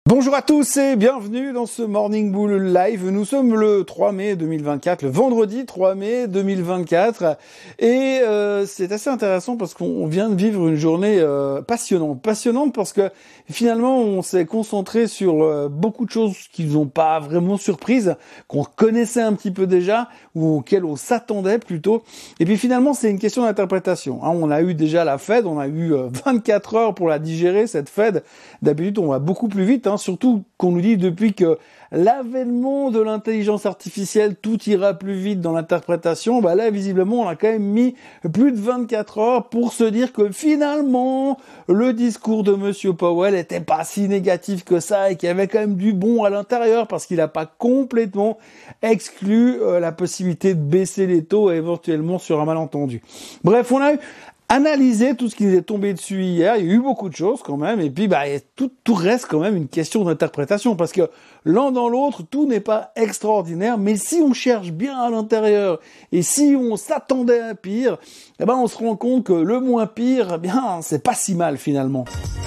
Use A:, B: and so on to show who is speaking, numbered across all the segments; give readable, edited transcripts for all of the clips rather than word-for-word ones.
A: Bonjour à tous et bienvenue dans ce Morning Bull Live. Nous sommes le 3 mai 2024, le vendredi 3 mai 2024 et c'est assez intéressant parce qu'on vient de vivre une journée passionnante parce que finalement on s'est concentré sur beaucoup de choses qui nous ont pas vraiment surprises, qu'on connaissait un petit peu déjà ou auxquelles on s'attendait plutôt. Et puis finalement c'est une question d'interprétation. On a eu déjà la Fed, on a eu 24 heures pour la digérer cette Fed. D'habitude on va beaucoup plus vite. Surtout qu'on nous dit depuis que l'avènement de l'intelligence artificielle, tout ira plus vite dans l'interprétation, là visiblement on a quand même mis plus de 24 heures pour se dire que finalement le discours de Monsieur Powell était pas si négatif que ça et qu'il y avait quand même du bon à l'intérieur parce qu'il n'a pas complètement exclu la possibilité de baisser les taux éventuellement sur un malentendu. Bref, on a eu analyser tout ce qui nous est tombé dessus hier, il y a eu beaucoup de choses quand même, et puis tout reste quand même une question d'interprétation, parce que l'un dans l'autre, tout n'est pas extraordinaire, mais si on cherche bien à l'intérieur, et si on s'attendait à pire, on se rend compte que le moins pire, c'est pas si mal finalement.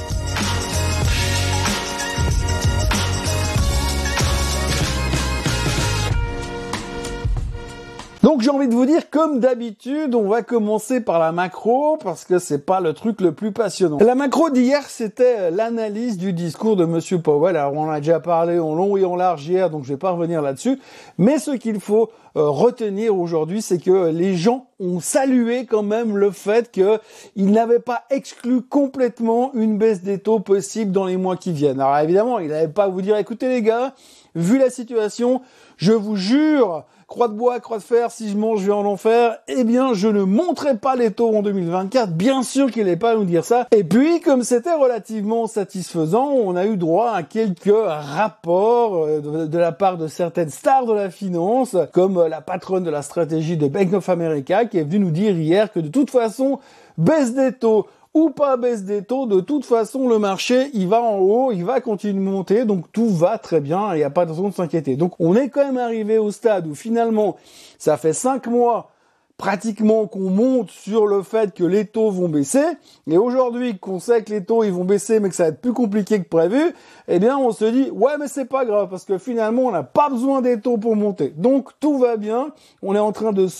A: Donc j'ai envie de vous dire, comme d'habitude, on va commencer par la macro, parce que c'est pas le truc le plus passionnant. La macro d'hier, c'était l'analyse du discours de Monsieur Powell. Alors on en a déjà parlé en long et en large hier, donc je vais pas revenir là-dessus. Mais ce qu'il faut retenir aujourd'hui, c'est que les gens ont salué quand même le fait qu'ils n'avaient pas exclu complètement une baisse des taux possible dans les mois qui viennent. Alors évidemment, il n'allait pas vous dire, écoutez les gars, vu la situation, je vous jure, croix de bois, croix de fer, si je mange, je vais en enfer. Je ne monterai pas les taux en 2024. Bien sûr qu'il n'est pas à nous dire ça. Et puis, comme c'était relativement satisfaisant, on a eu droit à quelques rapports de la part de certaines stars de la finance, comme la patronne de la stratégie de Bank of America, qui est venue nous dire hier que de toute façon, baisse des taux ou pas baisse des taux, de toute façon, le marché, il va en haut, il va continuer de monter, donc tout va très bien, il n'y a pas de raison de s'inquiéter. Donc, on est quand même arrivé au stade où finalement, ça fait 5 mois pratiquement qu'on monte sur le fait que les taux vont baisser, et aujourd'hui qu'on sait que les taux ils vont baisser mais que ça va être plus compliqué que prévu, on se dit ouais mais c'est pas grave parce que finalement on n'a pas besoin des taux pour monter. Donc tout va bien, on est en train de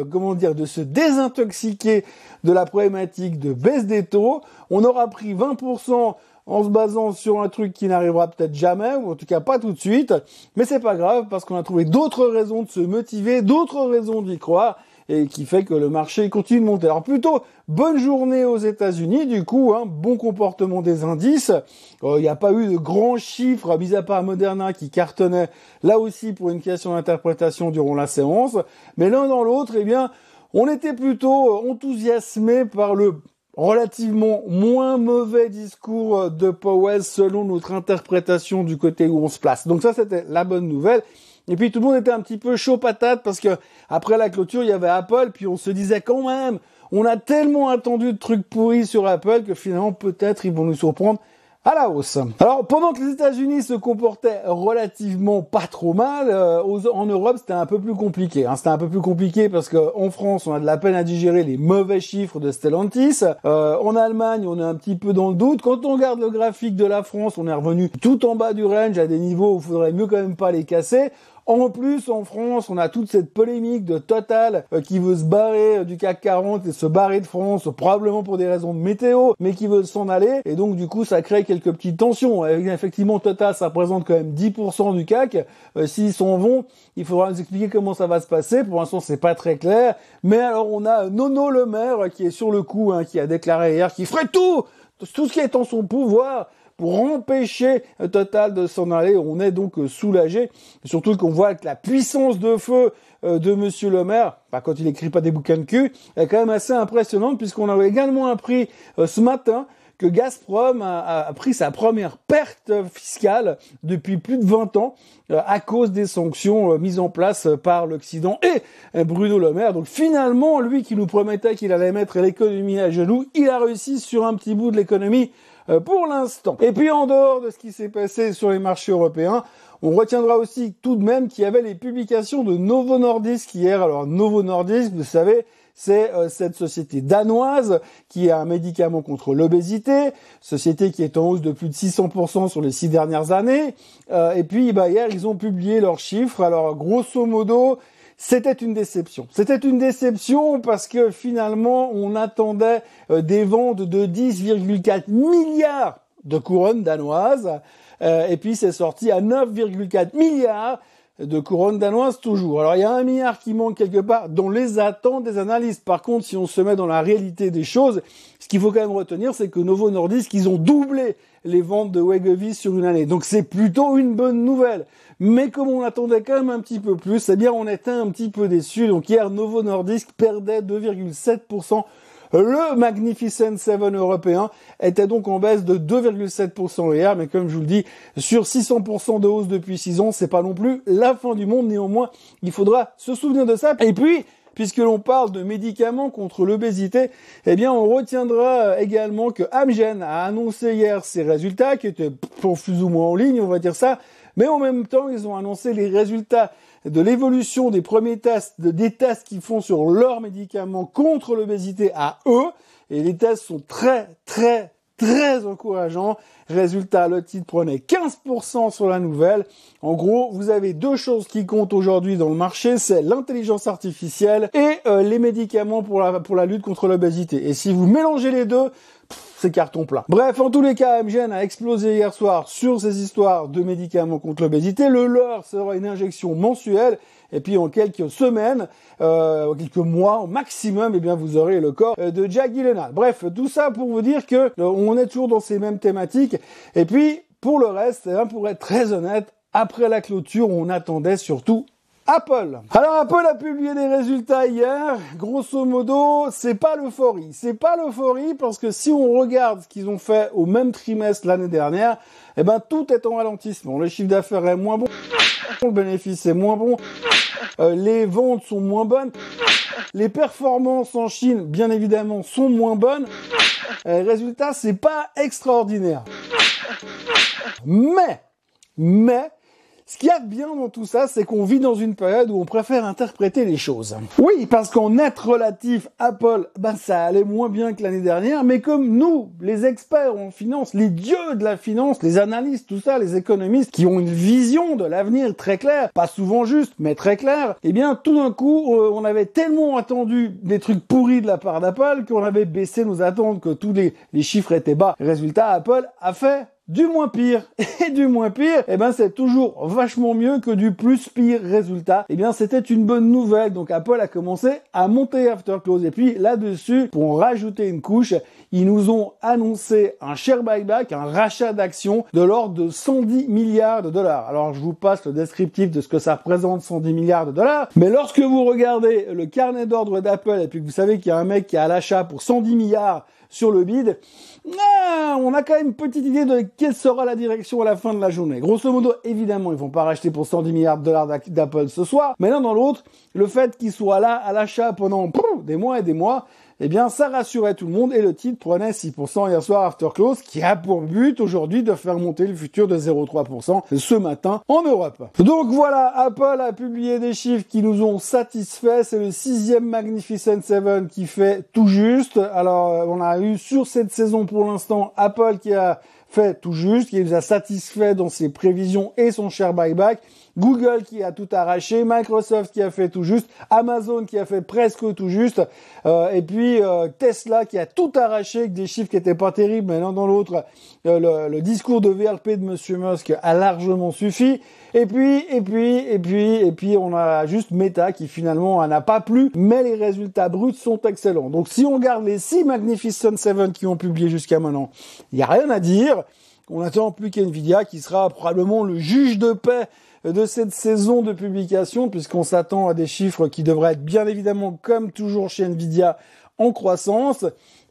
A: se désintoxiquer de la problématique de baisse des taux, on aura pris 20% en se basant sur un truc qui n'arrivera peut-être jamais, ou en tout cas pas tout de suite, mais c'est pas grave parce qu'on a trouvé d'autres raisons de se motiver, d'autres raisons d'y croire, et qui fait que le marché continue de monter. Alors plutôt, bonne journée aux États-Unis, du coup, bon comportement des indices. Il n'y a pas eu de grands chiffres, mis à part Moderna qui cartonnait là aussi pour une question d'interprétation durant la séance. Mais l'un dans l'autre, on était plutôt enthousiasmé par le relativement moins mauvais discours de Powell selon notre interprétation du côté où on se place. Donc ça, c'était la bonne nouvelle. Et puis tout le monde était un petit peu chaud patate parce que après la clôture, il y avait Apple, puis on se disait quand même, on a tellement attendu de trucs pourris sur Apple que finalement peut-être ils vont nous surprendre à la hausse. Alors pendant que les États-Unis se comportaient relativement pas trop mal, en Europe c'était un peu plus compliqué. C'était un peu plus compliqué parce qu'en France on a de la peine à digérer les mauvais chiffres de Stellantis. En Allemagne on est un petit peu dans le doute. Quand on regarde le graphique de la France, on est revenu tout en bas du range à des niveaux où il faudrait mieux quand même pas les casser. En plus, en France, on a toute cette polémique de Total qui veut se barrer du CAC 40 et se barrer de France, probablement pour des raisons de météo, mais qui veut s'en aller. Et donc, du coup, ça crée quelques petites tensions. Effectivement, Total, ça représente quand même 10% du CAC. S'ils s'en vont, il faudra nous expliquer comment ça va se passer. Pour l'instant, c'est pas très clair. Mais alors, on a Nono Le Maire qui est sur le coup, qui a déclaré hier qu'il ferait tout ce qui est en son pouvoir pour empêcher Total de s'en aller. On est donc soulagé, surtout qu'on voit que la puissance de feu de Monsieur Le Maire, quand il écrit pas des bouquins de cul, est quand même assez impressionnante, puisqu'on a également appris ce matin que Gazprom a pris sa première perte fiscale depuis plus de 20 ans à cause des sanctions mises en place par l'Occident et Bruno Le Maire. Donc finalement, lui qui nous promettait qu'il allait mettre l'économie à genoux, il a réussi sur un petit bout de l'économie pour l'instant. Et puis en dehors de ce qui s'est passé sur les marchés européens, on retiendra aussi tout de même qu'il y avait les publications de Novo Nordisk hier. Alors Novo Nordisk, vous savez, c'est cette société danoise qui a un médicament contre l'obésité, société qui est en hausse de plus de 600% sur les 6 dernières années. Et puis hier, ils ont publié leurs chiffres. Alors grosso modo, c'était une déception. C'était une déception parce que finalement, on attendait des ventes de 10,4 milliards de couronnes danoises. Et puis c'est sorti à 9,4 milliards de couronnes danoises toujours. Alors il y a 1 milliard qui manque quelque part dans les attentes des analystes. Par contre, si on se met dans la réalité des choses, ce qu'il faut quand même retenir, c'est que Novo Nordisk, ils ont doublé les ventes de Wegovy sur une année. Donc c'est plutôt une bonne nouvelle. Mais comme on attendait quand même un petit peu plus, eh bien on était un petit peu déçus. Donc hier, Novo Nordisk perdait 2,7%. Le Magnificent Seven européen était donc en baisse de 2,7% hier, mais comme je vous le dis, sur 600% de hausse depuis 6 ans, c'est pas non plus la fin du monde. Néanmoins, il faudra se souvenir de ça. Et puis, puisque l'on parle de médicaments contre l'obésité, eh bien, on retiendra également que Amgen a annoncé hier ses résultats, qui étaient plus ou moins en ligne, on va dire ça, mais en même temps, ils ont annoncé les résultats de l'évolution des premiers tests, des tests qu'ils font sur leurs médicaments contre l'obésité à eux. Et les tests sont très encourageants. Résultat, le titre prenait 15% sur la nouvelle. En gros, vous avez 2 choses qui comptent aujourd'hui dans le marché, c'est l'intelligence artificielle et les médicaments pour la lutte contre l'obésité. Et si vous mélangez les deux, c'est carton plein. Bref, en tous les cas, Amgen a explosé hier soir sur ces histoires de médicaments contre l'obésité. Le leur sera une injection mensuelle. Et puis en quelques semaines, quelques mois au maximum, eh bien vous aurez le corps de Jack Gyllenhaal. Bref, tout ça pour vous dire que on est toujours dans ces mêmes thématiques. Et puis pour le reste, pour être très honnête, après la clôture, on attendait surtout Apple. Alors Apple a publié des résultats hier. Grosso modo, c'est pas l'euphorie. C'est pas l'euphorie parce que si on regarde ce qu'ils ont fait au même trimestre l'année dernière, eh ben tout est en ralentissement. Le chiffre d'affaires est moins bon, le bénéfice est moins bon, les ventes sont moins bonnes, les performances en Chine, bien évidemment, sont moins bonnes. Résultat, c'est pas extraordinaire. Mais ce qu'il y a de bien dans tout ça, c'est qu'on vit dans une période où on préfère interpréter les choses. Oui, parce qu'en net relatif, Apple, ça allait moins bien que l'année dernière, mais comme nous, les experts en finance, les dieux de la finance, les analystes, tout ça, les économistes, qui ont une vision de l'avenir très claire, pas souvent juste, mais très claire, eh bien, tout d'un coup, on avait tellement attendu des trucs pourris de la part d'Apple qu'on avait baissé nos attentes, que tous les chiffres étaient bas. Résultat, Apple a fait du moins pire. Et du moins pire, c'est toujours vachement mieux que du plus pire résultat. C'était une bonne nouvelle. Donc Apple a commencé à monter after close. Et puis là-dessus, pour en rajouter une couche, ils nous ont annoncé un share buyback, un rachat d'actions de l'ordre de 110 milliards de dollars. Alors je vous passe le descriptif de ce que ça représente, 110 milliards de dollars. Mais lorsque vous regardez le carnet d'ordre d'Apple et puis que vous savez qu'il y a un mec qui est à l'achat pour 110 milliards sur le bid, on a quand même une petite idée de quelle sera la direction à la fin de la journée. Grosso modo, évidemment, ils vont pas racheter pour 110 milliards de dollars d'Apple ce soir, mais l'un dans l'autre, le fait qu'ils soient là à l'achat pendant des mois et des mois, ça rassurait tout le monde et le titre prenait 6% hier soir after close, qui a pour but aujourd'hui de faire monter le futur de 0,3% ce matin en Europe. Donc voilà, Apple a publié des chiffres qui nous ont satisfaits. C'est le 6e Magnificent Seven qui fait tout juste. Alors, on a eu sur cette saison pour l'instant Apple qui a fait tout juste, qui nous a satisfait dans ses prévisions et son share buyback. Google qui a tout arraché, Microsoft qui a fait tout juste, Amazon qui a fait presque tout juste, et puis Tesla qui a tout arraché avec des chiffres qui étaient pas terribles, mais l'un dans l'autre, le discours de VRP de Monsieur Musk a largement suffi. Et puis, on a juste Meta qui finalement n'a pas plu, mais les résultats bruts sont excellents. Donc si on regarde les 6 Magnificent Seven qui ont publié jusqu'à maintenant, il n'y a rien à dire. On attend plus qu'NVIDIA qui sera probablement le juge de paix de cette saison de publication, puisqu'on s'attend à des chiffres qui devraient être bien évidemment, comme toujours chez NVIDIA, en croissance.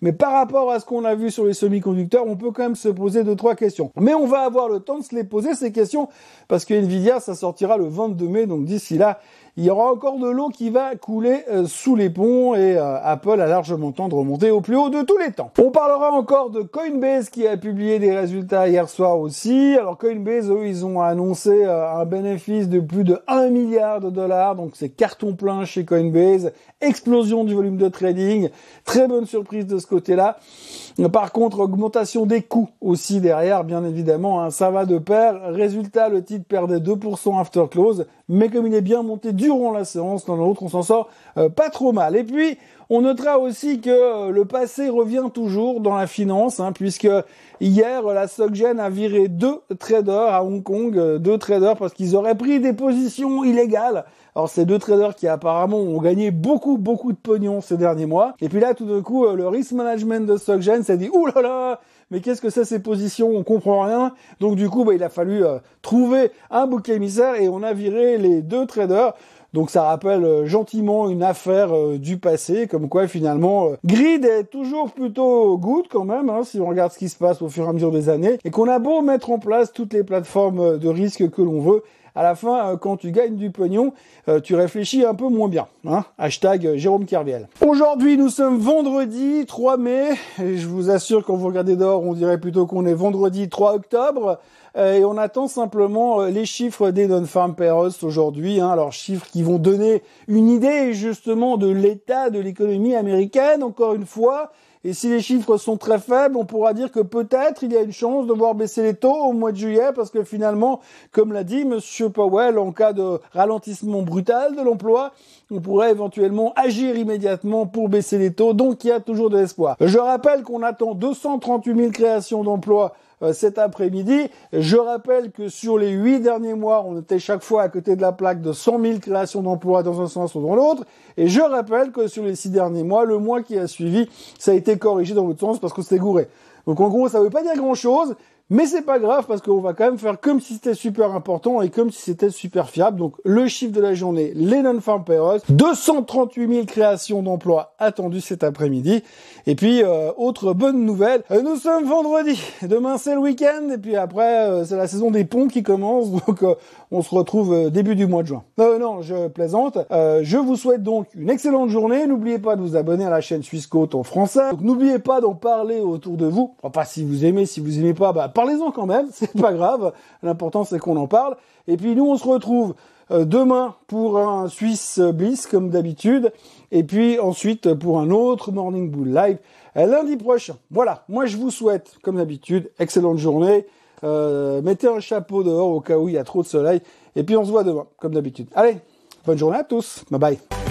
A: mais par rapport à ce qu'on a vu sur les semi-conducteurs, on peut quand même se poser 2-3 questions. Mais on va avoir le temps de se les poser, ces questions, parce que Nvidia, ça sortira le 22 mai, donc d'ici là, il y aura encore de l'eau qui va couler sous les ponts et Apple a largement le temps de remonter au plus haut de tous les temps. On parlera encore de Coinbase qui a publié des résultats hier soir aussi. Alors Coinbase, eux, ils ont annoncé un bénéfice de plus de 1 milliard de dollars, donc c'est carton plein chez Coinbase, explosion du volume de trading, très bonne surprise de ce côté-là. Par contre, augmentation des coûts aussi derrière, bien évidemment, hein, ça va de pair. Résultat, le titre perdait 2% after close, mais comme il est bien monté durant la séance, dans l'autre, on s'en sort pas trop mal. Et puis, on notera aussi que le passé revient toujours dans la finance, hein, puisque hier, la SocGen a viré 2 traders à Hong Kong, 2 traders parce qu'ils auraient pris des positions illégales. Alors, c'est 2 traders qui apparemment ont gagné beaucoup de pognon ces derniers mois. Et puis là, tout d'un coup, le risk management de SocGen s'est dit « Ouh là là, mais qu'est-ce que c'est ces positions? On comprend rien. » Donc du coup, il a fallu trouver un bouc émissaire et on a viré les 2 traders. Donc ça rappelle gentiment une affaire du passé, comme quoi finalement Grid est toujours plutôt good quand même, hein, si on regarde ce qui se passe au fur et à mesure des années, et qu'on a beau mettre en place toutes les plateformes de risque que l'on veut, à la fin, quand tu gagnes du pognon, tu réfléchis un peu moins bien. Hein. Hashtag Jérôme Kerviel. Aujourd'hui, nous sommes vendredi 3 mai. Et je vous assure, quand vous regardez dehors, on dirait plutôt qu'on est vendredi 3 octobre. Et on attend simplement les chiffres des non-farm payrolls aujourd'hui. Hein. Alors, chiffres qui vont donner une idée justement de l'état de l'économie américaine, encore une fois. Et si les chiffres sont très faibles, on pourra dire que peut-être il y a une chance de voir baisser les taux au mois de juillet, parce que finalement, comme l'a dit Monsieur Powell, en cas de ralentissement brutal de l'emploi, on pourrait éventuellement agir immédiatement pour baisser les taux. Donc il y a toujours de l'espoir. Je rappelle qu'on attend 238 000 créations d'emplois cet après-midi. Je rappelle que sur les 8 derniers mois, on était chaque fois à côté de la plaque de 100 000 créations d'emplois dans un sens ou dans l'autre. Et je rappelle que sur les 6 derniers mois, le mois qui a suivi, ça a été corrigé dans l'autre sens parce que c'était gouré. Donc en gros, ça veut pas dire grand-chose, mais c'est pas grave parce qu'on va quand même faire comme si c'était super important et comme si c'était super fiable. Donc le chiffre de la journée, les non-farm payrolls, 238 000 créations d'emplois attendues cet après-midi. Et puis, autre bonne nouvelle, nous sommes vendredi. Demain, c'est le week-end. Et puis après, c'est la saison des ponts qui commence. Donc, on se retrouve début du mois de juin. Non, je plaisante. Je vous souhaite donc une excellente journée. N'oubliez pas de vous abonner à la chaîne Suisse Côte en français. Donc, n'oubliez pas d'en parler autour de vous. Enfin, si vous aimez pas, parlez-en quand même. C'est pas grave. L'important, c'est qu'on en parle. Et puis, nous, on se retrouve demain pour un Swiss Bliss comme d'habitude, et puis ensuite pour un autre Morning Bull Live lundi prochain. Voilà, moi je vous souhaite comme d'habitude excellente journée, mettez un chapeau dehors au cas où il y a trop de soleil, et puis on se voit demain comme d'habitude. Allez, bonne journée à tous, bye bye.